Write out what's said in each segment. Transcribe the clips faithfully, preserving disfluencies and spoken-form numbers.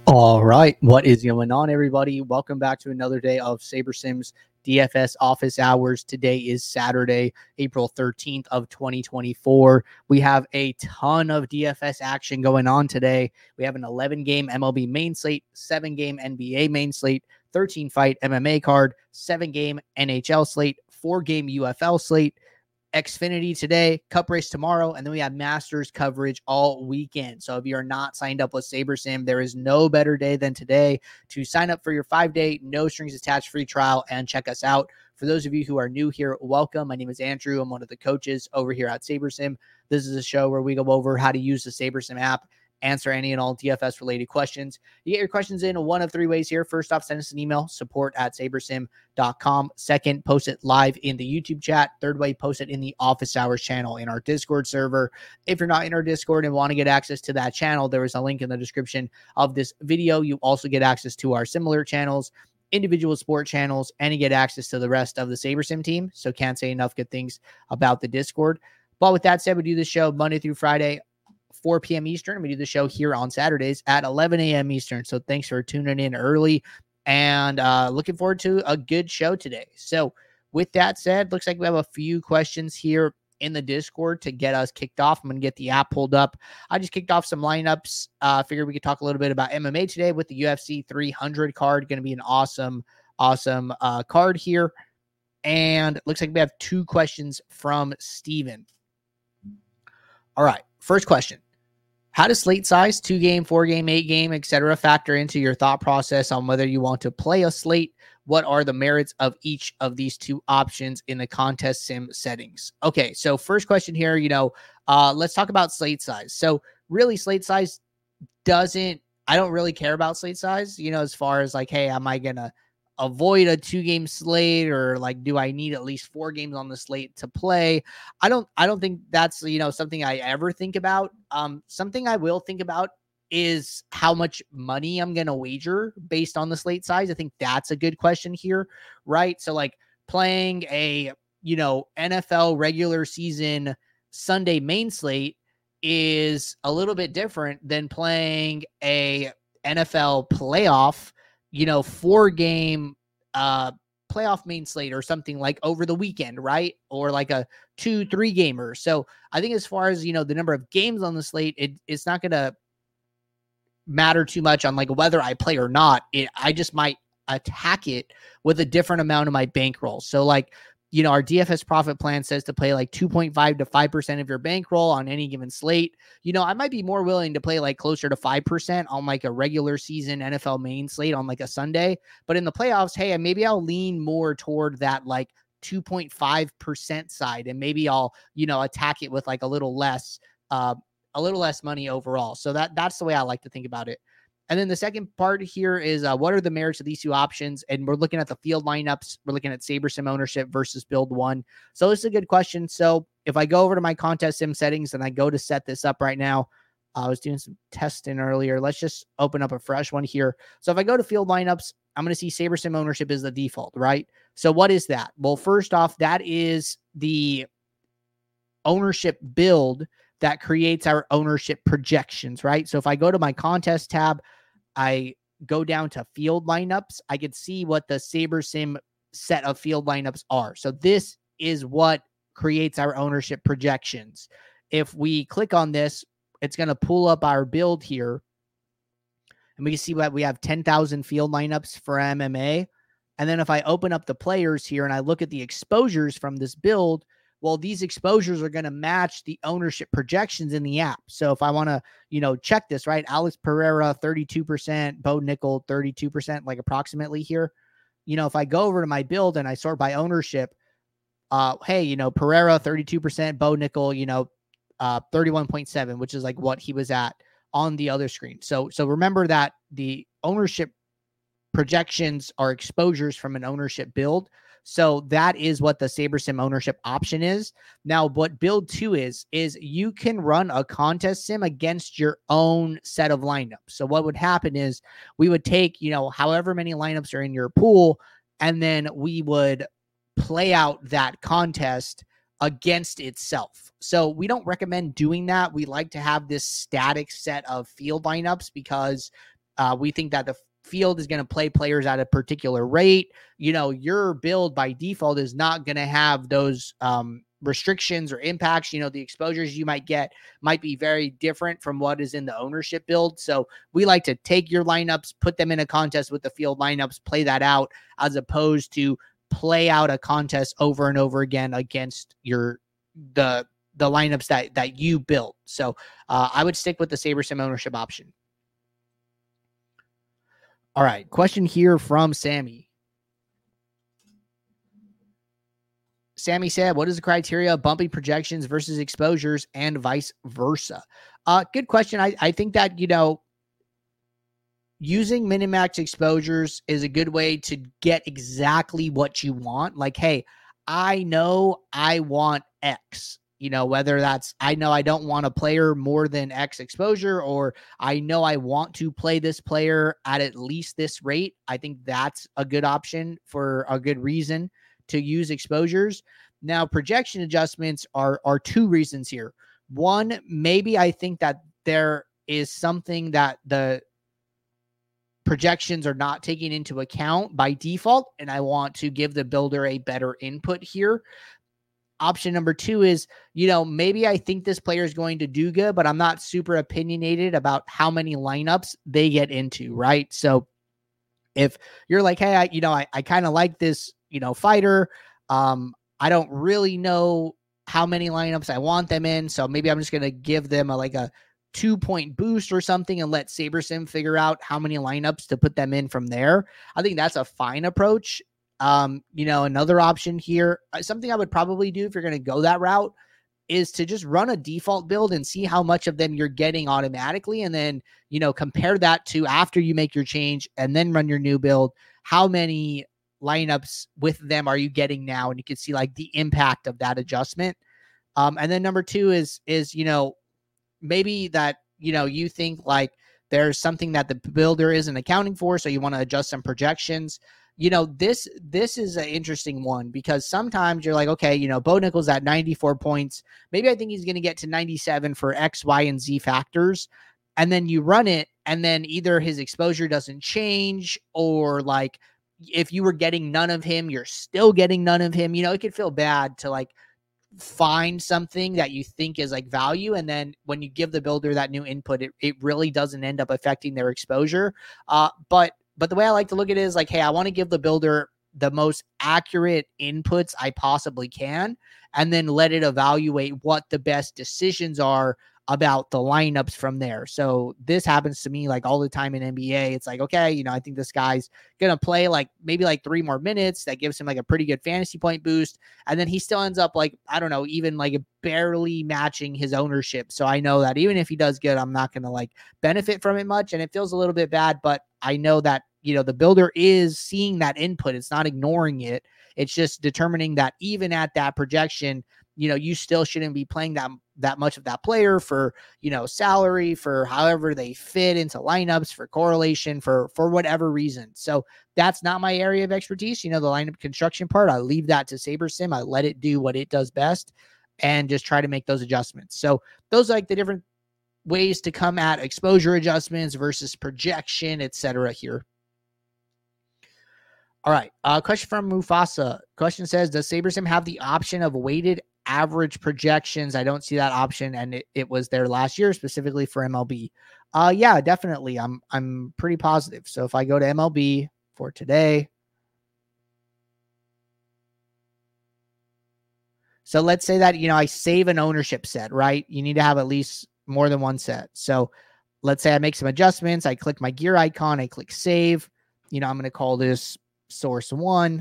All right, what is going on, everybody? Welcome back to another day of SaberSims D F S office hours. Today is Saturday, April thirteenth of twenty twenty-four. We have a ton of D F S action going on today. We have an eleven game M L B main slate, seven game N B A main slate, thirteen fight M M A card, seven game N H L slate, four game U F L slate, Xfinity today, Cup race tomorrow, and then we have Masters coverage all weekend. So if you're not signed up with SaberSim, there is no better day than today to sign up for your five-day, no strings attached free trial and check us out. For those of you who are new here, welcome. My name is Andrew. I'm one of the coaches over here at SaberSim. This is a show where we go over how to use the SaberSim app, answer any and all D F S related questions. You get your questions in one of three ways here. First off, send us an email, support at sabersim dot com. Second, post it live in the YouTube chat. Third way, post it in the office hours channel in our Discord server. If you're not in our Discord and want to get access to that channel, there is a link in the description of this video. You also get access to our similar channels, individual sport channels, and you get access to the rest of the SaberSim team. So can't say enough good things about the Discord. But with that said, we do this show Monday through Friday, four p.m. Eastern. We do the show here on Saturdays at eleven a.m. Eastern. So thanks for tuning in early and uh, looking forward to a good show today. So with that said, looks like we have a few questions here in the Discord to get us kicked off. I'm going to get the app pulled up. I just kicked off some lineups. I uh, figured we could talk a little bit about M M A today with the U F C three hundred card. Going to be an awesome, awesome uh, card here. And it looks like we have two questions from Steven. All right. First question. How does slate size, two game, four game, eight game, et cetera, factor into your thought process on whether you want to play a slate? What are the merits of each of these two options in the contest sim settings? Okay, so first question here, you know, uh, let's talk about slate size. So really slate size doesn't, I don't really care about slate size, you know, as far as like, hey, am I going to avoid a two game slate, or like, do I need at least four games on the slate to play? I don't, I don't think that's, you know, something I ever think about. Um, something I will think about is how much money I'm going to wager based on the slate size. I think that's a good question here, right? So like playing a, you know, N F L regular season Sunday main slate is a little bit different than playing a N F L playoff, you know, four game uh, playoff main slate or something like over the weekend, right? Or like a two, three gamer. So I think as far as, you know, the number of games on the slate, it, it's not going to matter too much on like whether I play or not. It, I just might attack it with a different amount of my bankroll. So like, you know, our D F S profit plan says to play like two point five to five percent of your bankroll on any given slate. You know, I might be more willing to play like closer to five percent on like a regular season N F L main slate on like a Sunday. But in the playoffs, hey, maybe I'll lean more toward that like two point five percent side, and maybe I'll, you know, attack it with like a little less, uh, a little less money overall. So that that's the way I like to think about it. And then the second part here is uh, what are the merits of these two options? And we're looking at the field lineups. We're looking at SaberSim ownership versus build one. So this is a good question. So if I go over to my contest sim settings and I go to set this up right now, uh, I was doing some testing earlier. Let's just open up a fresh one here. So if I go to field lineups, I'm going to see SaberSim ownership is the default, right? So what is that? Well, first off, that is the ownership build that creates our ownership projections, right? So if I go to my contest tab, I go down to field lineups, I can see what the SaberSim set of field lineups are. So this is what creates our ownership projections. If we click on this, it's going to pull up our build here. And we can see that we have ten thousand field lineups for M M A. And then if I open up the players here and I look at the exposures from this build, well, these exposures are going to match the ownership projections in the app. So if I want to, you know, check this, right? Alex Pereira, thirty-two percent, Bo Nickel, thirty-two percent, like approximately here. You know, if I go over to my build and I sort by ownership, uh, hey, you know, Pereira, thirty-two percent, Bo Nickel, you know, uh, thirty-one point seven, which is like what he was at on the other screen. So, so remember that the ownership projections are exposures from an ownership build. So that is what the SaberSim ownership option is. Now, what build two is, is you can run a contest sim against your own set of lineups. So what would happen is we would take, you know, however many lineups are in your pool, and then we would play out that contest against itself. So we don't recommend doing that. We like to have this static set of field lineups because Uh, we think that the field is going to play players at a particular rate. You know, your build by default is not going to have those um, restrictions or impacts. You know, the exposures you might get might be very different from what is in the ownership build. So we like to take your lineups, put them in a contest with the field lineups, play that out, as opposed to play out a contest over and over again against your the the lineups that that you built. So uh, I would stick with the SaberSim ownership option. All right, question here from Sammy. Sammy said, what is the criteria of bumping projections versus exposures and vice versa? Uh, good question. I, I think that, you know, using minimax exposures is a good way to get exactly what you want. Like, hey, I know I want X, you know, whether that's, I know I don't want a player more than X exposure, or I know I want to play this player at at least this rate. I think that's a good option for a good reason to use exposures. Now, projection adjustments are, are two reasons here. One, maybe I think that there is something that the projections are not taking into account by default, and I want to give the builder a better input here. Option number two is, you know, maybe I think this player is going to do good, but I'm not super opinionated about how many lineups they get into, right? So if you're like, hey, I, you know, I, I kind of like this, you know, fighter. Um, I don't really know how many lineups I want them in. So maybe I'm just going to give them a, like a two point boost or something and let SaberSim figure out how many lineups to put them in from there. I think that's a fine approach. Um, you know, another option here, something I would probably do if you're going to go that route, is to just run a default build and see how much of them you're getting automatically. And then, you know, compare that to after you make your change and then run your new build, how many lineups with them are you getting now? And you can see like the impact of that adjustment. Um, and then number two is, is, you know, maybe that, you know, you think like there's something that the builder isn't accounting for. So you want to adjust some projections. You know, this this is an interesting one, because sometimes you're like, okay, you know, Bo Nickal at ninety-four points. Maybe I think he's going to get to ninety-seven for X, Y, and Z factors. And then you run it, and then either his exposure doesn't change, or like if you were getting none of him, you're still getting none of him. You know, it could feel bad to like find something that you think is like value, and then when you give the builder that new input, it, it really doesn't end up affecting their exposure. Uh, but But the way I like to look at it is like, hey, I want to give the builder the most accurate inputs I possibly can, and then let it evaluate what the best decisions are about the lineups from there. So this happens to me like all the time in N B A. It's like, okay, you know, I think this guy's going to play like maybe like three more minutes. That gives him like a pretty good fantasy point boost. And then he still ends up like, I don't know, even like barely matching his ownership. So I know that even if he does good, I'm not going to like benefit from it much. And it feels a little bit bad, but I know that, you know, the builder is seeing that input. It's not ignoring it. It's just determining that even at that projection, you know, you still shouldn't be playing that that much of that player for, you know, salary, for however they fit into lineups, for correlation, for for whatever reason. So that's not my area of expertise. You know, the lineup construction part, I leave that to SaberSim. I let it do what it does best and just try to make those adjustments. So those are like the different ways to come at exposure adjustments versus projection, et cetera here. All right. Uh, question from Mufasa. Question says, does SaberSim have the option of weighted average projections? I don't see that option, and it, it was there last year specifically for M L B. Uh, yeah, definitely. I'm I'm pretty positive. So if I go to M L B for today, so let's say that, you know, I save an ownership set, right? You need to have at least more than one set. So let's say I make some adjustments. I click my gear icon. I click save. You know, I'm going to call this source one.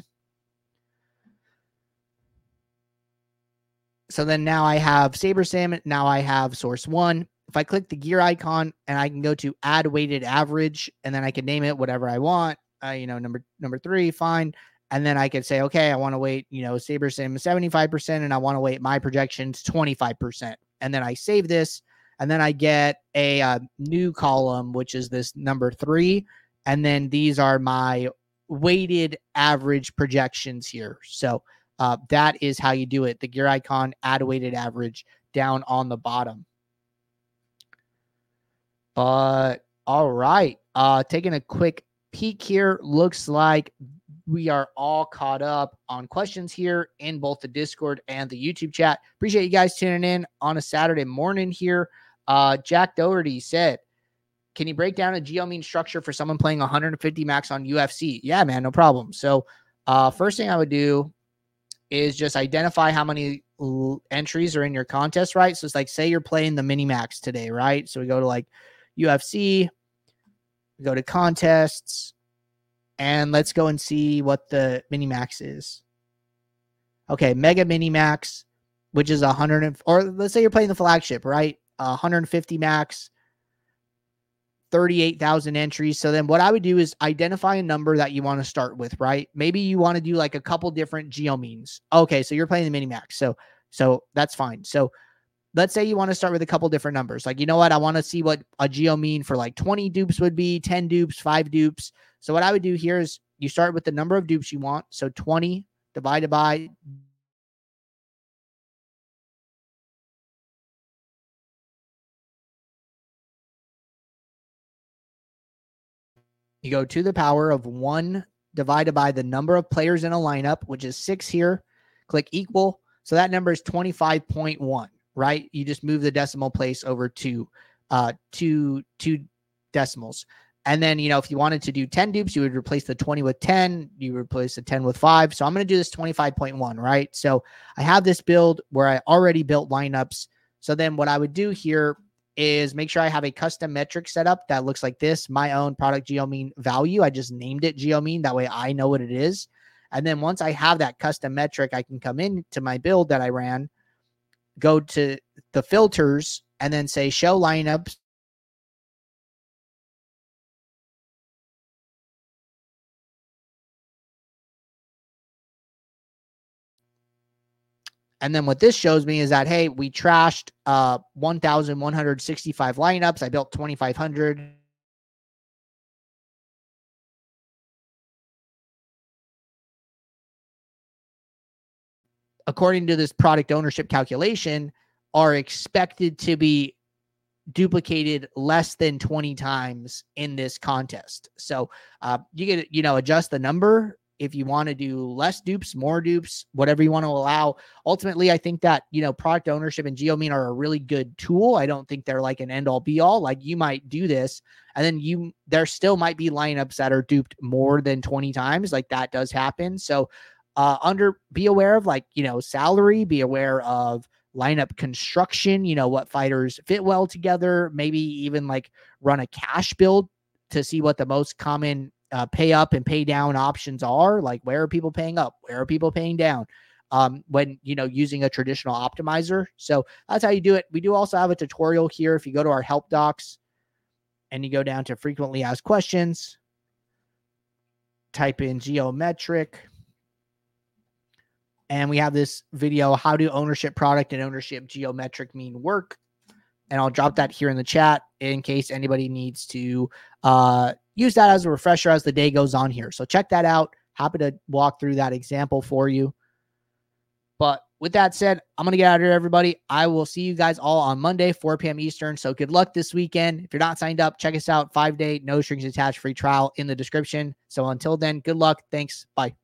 So then now I have SaberSim. Now I have source one. If I click the gear icon and I can go to add weighted average, and then I can name it whatever I want, uh, you know, number, number three, fine. And then I could say, okay, I want to weight, you know, SaberSim seventy-five percent, and I want to weight my projections twenty-five percent. And then I save this, and then I get a uh, new column, which is this number three. And then these are my weighted average projections here. So uh, that is how you do it. The gear icon, add weighted average down on the bottom. But all right. Uh, taking a quick peek here, looks like we are all caught up on questions here in both the Discord and the YouTube chat. Appreciate you guys tuning in on a Saturday morning here. Uh, Jack Doherty said, can you break down a geomean structure for someone playing one hundred fifty max on U F C? Yeah, man, no problem. So uh, first thing I would do is just identify how many l- entries are in your contest, right? So it's like, say you're playing the mini max today, right? So we go to like U F C, we go to contests, and let's go and see what the mini max is. Okay, mega mini max, which is one hundred, or let's say you're playing the flagship, right? Uh, one hundred fifty max, thirty-eight thousand entries. So then what I would do is identify a number that you want to start with, right? Maybe you want to do like a couple different geomeans. Okay, so you're playing the mini max. So so that's fine. So let's say you want to start with a couple different numbers. Like, you know what? I want to see what a geomean for like twenty dupes would be, ten dupes, five dupes. So what I would do here is you start with the number of dupes you want. So twenty divided by you go to the power of one divided by the number of players in a lineup, which is six here. Click equal. So that number is twenty-five point one, right? You just move the decimal place over to uh, two, two decimals. And then, you know, if you wanted to do ten dupes, you would replace the twenty with ten. You replace the ten with five. So I'm going to do this twenty-five point one, right? So I have this build where I already built lineups. So then what I would do here is make sure I have a custom metric set up that looks like this, my own product geomean value. I just named it geomean. That way I know what it is. And then once I have that custom metric, I can come into my build that I ran, go to the filters, and then say show lineups. And then what this shows me is that, hey, we trashed uh, one thousand one hundred sixty-five lineups. I built twenty-five hundred. According to this product ownership calculation, are expected to be duplicated less than twenty times in this contest. So uh, you get, you know, adjust the number if you want to do less dupes, more dupes, whatever you want to allow. Ultimately, I think that, you know, product ownership and geomean are a really good tool. I don't think they're like an end all be all. Like, you might do this and then you, there still might be lineups that are duped more than twenty times. Like, that does happen. So uh, under, be aware of, like, you know, salary, be aware of lineup construction, you know, what fighters fit well together, maybe even like run a cash build to see what the most common uh, pay up and pay down options are. Like, where are people paying up? Where are people paying down? Um, when, you know, using a traditional optimizer. So that's how you do it. We do also have a tutorial here. If you go to our help docs and you go down to frequently asked questions, type in geometric, and we have this video, how do ownership product and ownership geometric mean work? And I'll drop that here in the chat in case anybody needs to uh, use that as a refresher as the day goes on here. So check that out. Happy to walk through that example for you. But with that said, I'm going to get out of here, everybody. I will see you guys all on Monday, four p.m. Eastern. So good luck this weekend. If you're not signed up, check us out. Five-day, no strings attached free trial in the description. So until then, good luck. Thanks. Bye.